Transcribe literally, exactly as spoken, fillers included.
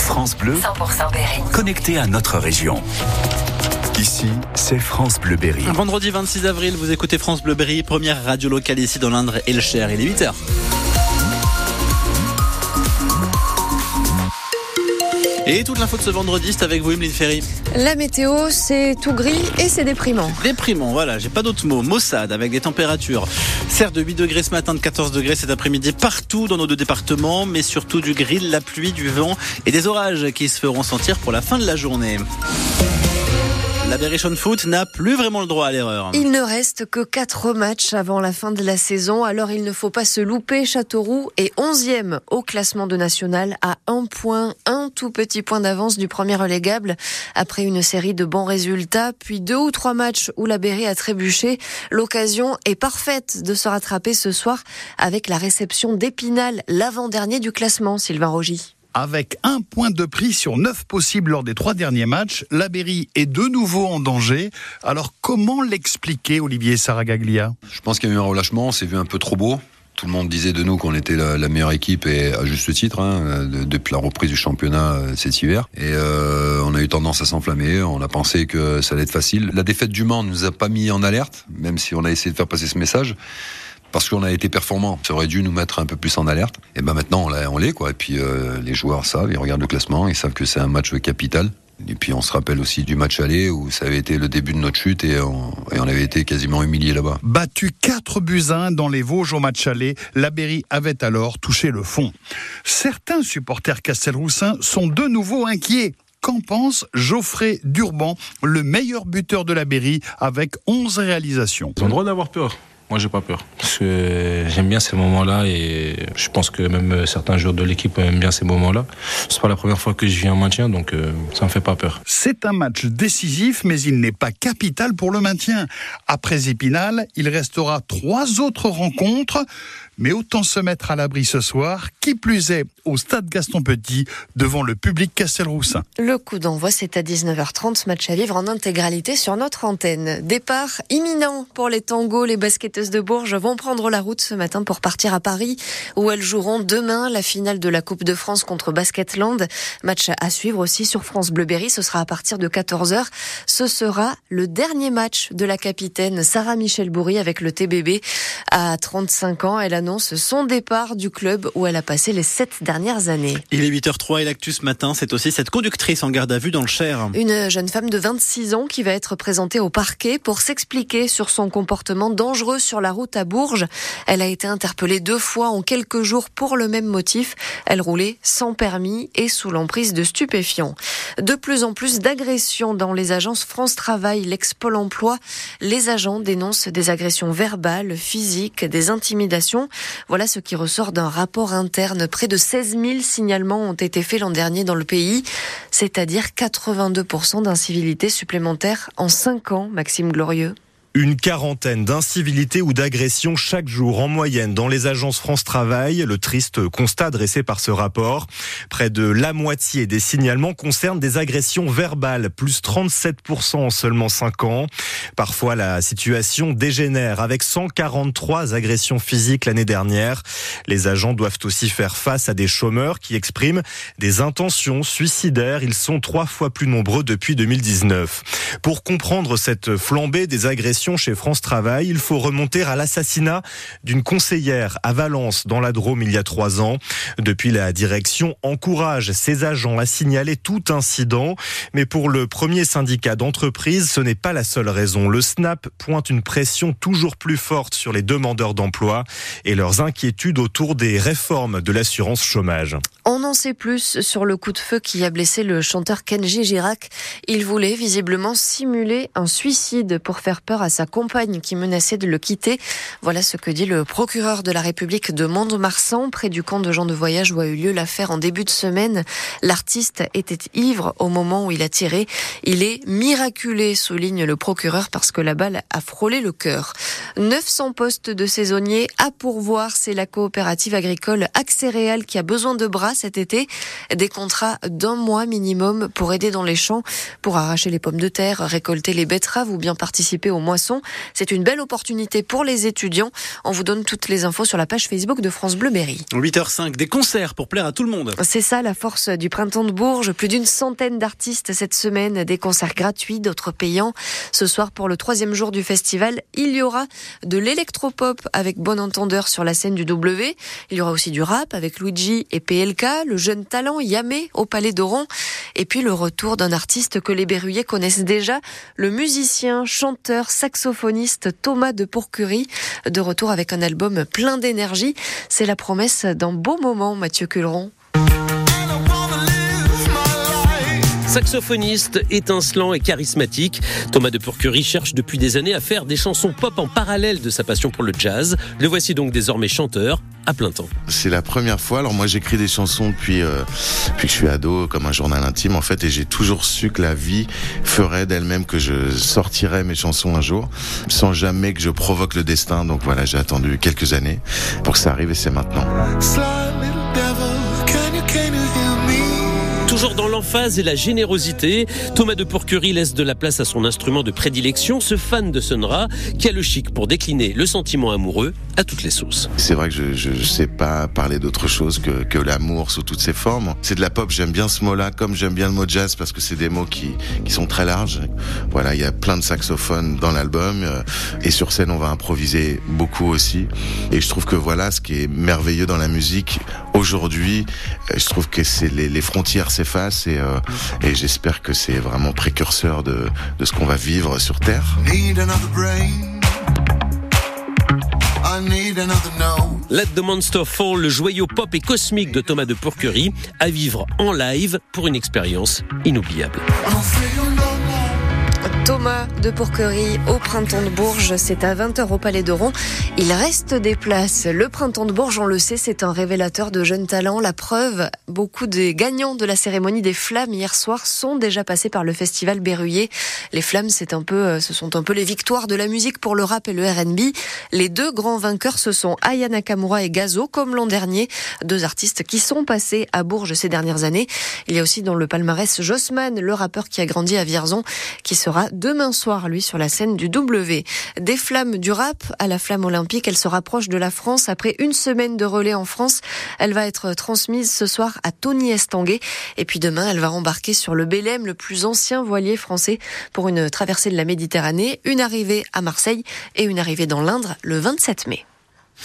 France Bleu, cent pour cent Berry. Connecté à notre région. Ici, c'est France Bleu Berry. Vendredi vingt-six avril, vous écoutez France Bleu Berry, première radio locale ici dans l'Indre et le Cher. Il est huit heures. Et toute l'info de ce vendredi, c'est avec vous, Emeline Ferry. La météo, c'est tout gris et c'est déprimant. Déprimant, voilà, j'ai pas d'autres mots. Maussade, avec des températures, certes de huit degrés ce matin, de quatorze degrés cet après-midi, partout dans nos deux départements, mais surtout du gris, de la pluie, du vent et des orages qui se feront sentir pour la fin de la journée. La Berrichonne Foot n'a plus vraiment le droit à l'erreur. Il ne reste que quatre matchs avant la fin de la saison, alors il ne faut pas se louper. Châteauroux est onzième au classement de national à un point, un tout petit point d'avance du premier relégable. Après une série de bons résultats, puis deux ou trois matchs où la Berry a trébuché, l'occasion est parfaite de se rattraper ce soir avec la réception d'Épinal, l'avant-dernier du classement, Sylvain Rogy. Avec un point de prix sur neuf possibles lors des trois derniers matchs, la Berry est de nouveau en danger. Alors comment l'expliquer, Olivier Saragaglia ? Je pense qu'il y a eu un relâchement, on s'est vu un peu trop beau. Tout le monde disait de nous qu'on était la, la meilleure équipe, et à juste titre, hein, de, depuis la reprise du championnat euh, cet hiver. Et euh, on a eu tendance à s'enflammer, on a pensé que ça allait être facile. La défaite du Mans ne nous a pas mis en alerte, même si on a essayé de faire passer ce message. Parce qu'on a été performant, ça aurait dû nous mettre un peu plus en alerte. Et ben maintenant on l'est quoi. Et puis euh, les joueurs savent, ils regardent le classement, ils savent que c'est un match capital. Et puis on se rappelle aussi du match aller où ça avait été le début de notre chute et on, et on avait été quasiment humiliés là-bas. Battu quatre buts à un dans les Vosges au match aller, la Berry avait alors touché le fond. Certains supporters castelroussins sont de nouveau inquiets. Qu'en pense Geoffrey Durban, le meilleur buteur de la Berry avec onze réalisations ? Ils ont le droit d'avoir peur. Moi, j'ai pas peur. Parce que j'aime bien ces moments-là et je pense que même certains joueurs de l'équipe aiment bien ces moments-là. C'est pas la première fois que je viens en maintien, donc ça me fait pas peur. C'est un match décisif, mais il n'est pas capital pour le maintien. Après Épinal, il restera trois autres rencontres. Mais autant se mettre à l'abri ce soir, qui plus est au stade Gaston-Petit, devant le public castelroussin. Le coup d'envoi, c'est à dix-neuf heures trente, match à vivre en intégralité sur notre antenne. Départ imminent pour les tangos, les basketteuses de Bourges vont prendre la route ce matin pour partir à Paris, où elles joueront demain la finale de la Coupe de France contre Basketland. Match à suivre aussi sur France Bleu Berry, ce sera à partir de quatorze heures. Ce sera le dernier match de la capitaine Sarah Michel Bourri avec le T B B. À trente-cinq ans, elle annonce son départ du club où elle a passé les sept dernières années. Il est huit heures zéro et l'actu ce matin, c'est aussi cette conductrice en garde à vue dans le Cher. Une jeune femme de vingt-six ans qui va être présentée au parquet pour s'expliquer sur son comportement dangereux sur la route à Bourges. Elle a été interpellée deux fois en quelques jours pour le même motif. Elle roulait sans permis et sous l'emprise de stupéfiants. De plus en plus d'agressions dans les agences France Travail, l'ex-Pôle emploi. Les agents dénoncent des agressions verbales, physiques, des intimidations. Voilà ce qui ressort d'un rapport interne. Près de seize mille signalements ont été faits l'an dernier dans le pays, c'est-à-dire quatre-vingt-deux pour cent d'incivilités supplémentaires en cinq ans, Maxime Glorieux. Une quarantaine d'incivilités ou d'agressions chaque jour en moyenne dans les agences France Travail. Le triste constat dressé par ce rapport. Près de la moitié des signalements concernent des agressions verbales, plus trente-sept pour cent en seulement cinq ans. Parfois, la situation dégénère avec cent quarante-trois agressions physiques l'année dernière. Les agents doivent aussi faire face à des chômeurs qui expriment des intentions suicidaires. Ils sont trois fois plus nombreux depuis deux mille dix-neuf. Pour comprendre cette flambée des agressions chez France Travail, il faut remonter à l'assassinat d'une conseillère à Valence dans la Drôme il y a trois ans. Depuis, la direction encourage ses agents à signaler tout incident. Mais pour le premier syndicat d'entreprise, ce n'est pas la seule raison. Le SNAP pointe une pression toujours plus forte sur les demandeurs d'emploi et leurs inquiétudes autour des réformes de l'assurance chômage. On en sait plus sur le coup de feu qui a blessé le chanteur Kenji Girac. Il voulait visiblement simuler un suicide pour faire peur à sa compagne qui menaçait de le quitter. Voilà ce que dit le procureur de la République de Mont-de-Marsan, près du camp de gens de voyage où a eu lieu l'affaire en début de semaine. L'artiste était ivre au moment où il a tiré. Il est miraculé, souligne le procureur, parce que la balle a frôlé le cœur. neuf cents postes de saisonniers à pourvoir. C'est la coopérative agricole Accéréal qui a besoin de bras cette cet été. Des contrats d'un mois minimum pour aider dans les champs, pour arracher les pommes de terre, récolter les betteraves ou bien participer aux moissons. C'est une belle opportunité pour les étudiants. On vous donne toutes les infos sur la page Facebook de France Bleu Berry. huit heures cinq, des concerts pour plaire à tout le monde. C'est ça la force du printemps de Bourges. Plus d'une centaine d'artistes cette semaine, des concerts gratuits, d'autres payants. Ce soir, pour le troisième jour du festival, il y aura de l'électropop avec Bon Entendeur sur la scène du W. Il y aura aussi du rap avec Luigi et P L K, le jeune talent Yamé au Palais d'Oran. Et puis le retour d'un artiste que les Berruyais connaissent déjà, le musicien, chanteur, saxophoniste Thomas de Pourquerie, de retour avec un album plein d'énergie. C'est la promesse d'un beau moment, Mathieu Culeron. Saxophoniste, étincelant et charismatique, Thomas de Pourquerie cherche depuis des années à faire des chansons pop en parallèle de sa passion pour le jazz. Le voici donc désormais chanteur à plein temps. C'est la première fois. Alors moi j'écris des chansons depuis, euh, depuis que je suis ado, comme un journal intime en fait, et j'ai toujours su que la vie ferait d'elle-même que je sortirais mes chansons un jour, sans jamais que je provoque le destin. Donc voilà, j'ai attendu quelques années pour que ça arrive et c'est maintenant. Toujours dans l'emphase et la générosité, Thomas de Pourquerie laisse de la place à son instrument de prédilection, ce fan de Sun Ra qui a le chic pour décliner le sentiment amoureux à toutes les sauces. C'est vrai que je, je, je sais pas parler d'autre chose que, que l'amour sous toutes ses formes. C'est de la pop, j'aime bien ce mot-là, comme j'aime bien le mot jazz parce que c'est des mots qui, qui sont très larges. Voilà, il y a plein de saxophones dans l'album euh, et sur scène on va improviser beaucoup aussi. Et je trouve que voilà, ce qui est merveilleux dans la musique aujourd'hui, euh, je trouve que c'est les, les frontières s'effacent et, euh, et j'espère que c'est vraiment précurseur de, de ce qu'on va vivre sur Terre. Let the Monster Fall, le joyau pop et cosmique de Thomas de Pourquerie, à vivre en live pour une expérience inoubliable. Thomas de Pourquerie au Printemps de Bourges, c'est à vingt heures au Palais d'Oran. Il reste des places. Le Printemps de Bourges, on le sait, c'est un révélateur de jeunes talents. La preuve, beaucoup des gagnants de la cérémonie des Flammes hier soir sont déjà passés par le festival Berruyer. Les Flammes, c'est un peu, ce sont un peu les victoires de la musique pour le rap et le R and B. Les deux grands vainqueurs, ce sont Aya Nakamura et Gazo, comme l'an dernier. Deux artistes qui sont passés à Bourges ces dernières années. Il y a aussi dans le palmarès Jossman, le rappeur qui a grandi à Vierzon, qui sera demain soir, lui, sur la scène du W. Des flammes du rap à la flamme olympique, elle se rapproche de la France. Après une semaine de relais en France, elle va être transmise ce soir à Tony Estanguet. Et puis demain, elle va embarquer sur le Belém, le plus ancien voilier français, pour une traversée de la Méditerranée, une arrivée à Marseille et une arrivée dans l'Indre le vingt-sept mai.